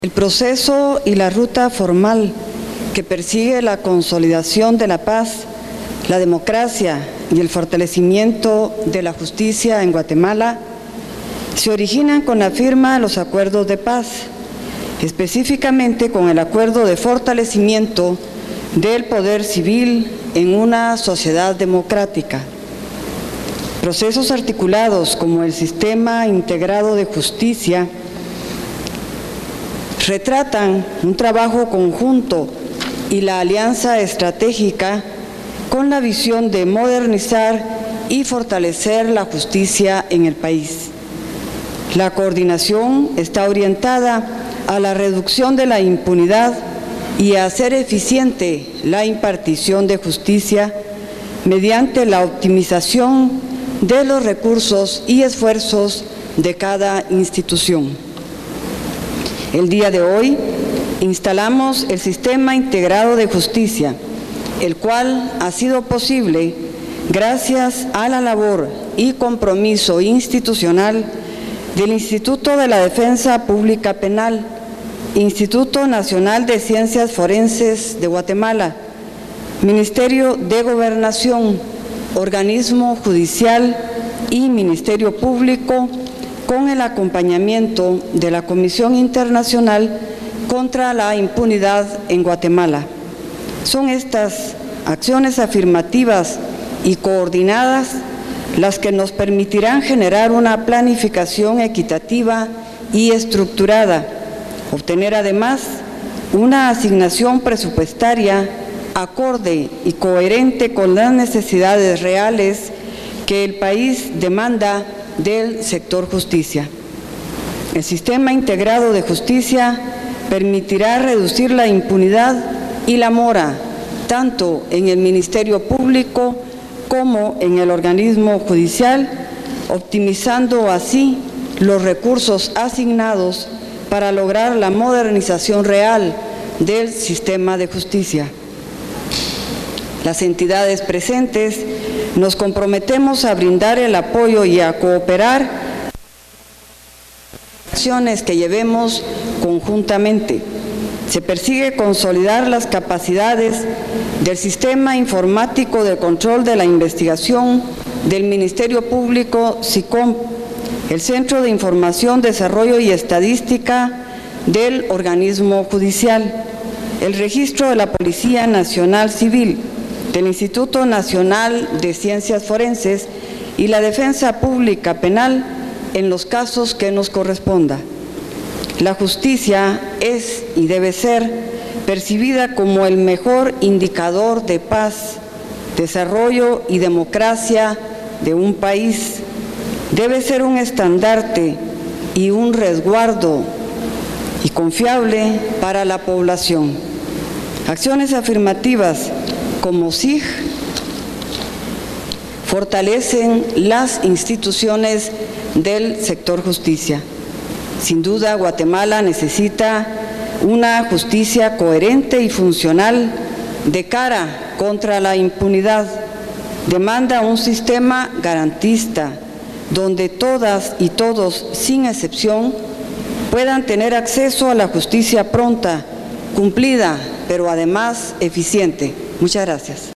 El proceso y la ruta formal que persigue la consolidación de la paz, la democracia y el fortalecimiento de la justicia en Guatemala se originan con la firma de los acuerdos de paz, específicamente con el acuerdo de fortalecimiento del poder civil en una sociedad democrática. Procesos articulados como el Sistema Integrado de Justicia retratan un trabajo conjunto y la alianza estratégica con la visión de modernizar y fortalecer la justicia en el país. La coordinación está orientada a la reducción de la impunidad y a hacer eficiente la impartición de justicia mediante la optimización de los recursos y esfuerzos de cada institución. El día de hoy instalamos el Sistema Integrado de Justicia, el cual ha sido posible gracias a la labor y compromiso institucional del Instituto de la Defensa Pública Penal, Instituto Nacional de Ciencias Forenses de Guatemala, Ministerio de Gobernación, Organismo Judicial y Ministerio Público, con el acompañamiento de la Comisión Internacional contra la Impunidad en Guatemala. Son estas acciones afirmativas y coordinadas las que nos permitirán generar una planificación equitativa y estructurada, obtener además una asignación presupuestaria acorde y coherente con las necesidades reales que el país demanda del sector justicia. El Sistema Integrado de Justicia permitirá reducir la impunidad y la mora, tanto en el Ministerio Público como en el organismo judicial, optimizando así los recursos asignados para lograr la modernización real del sistema de justicia. Las entidades presentes nos comprometemos a brindar el apoyo y a cooperar en las acciones que llevemos conjuntamente. Se persigue consolidar las capacidades del Sistema Informático de Control de la Investigación del Ministerio Público, SICOM, el Centro de Información, Desarrollo y Estadística del organismo judicial, el registro de la Policía Nacional Civil, del Instituto Nacional de Ciencias Forenses y la Defensa Pública Penal en los casos que nos corresponda. La justicia es y debe ser percibida como el mejor indicador de paz, desarrollo y democracia de un país. Debe ser un estandarte y un resguardo y confiable para la población. Acciones afirmativas como SIG fortalecen las instituciones del sector justicia. Sin duda, Guatemala necesita una justicia coherente y funcional de cara contra la impunidad. Demanda un sistema garantista donde todas y todos, sin excepción, puedan tener acceso a la justicia pronta, cumplida, pero además eficiente. Muchas gracias.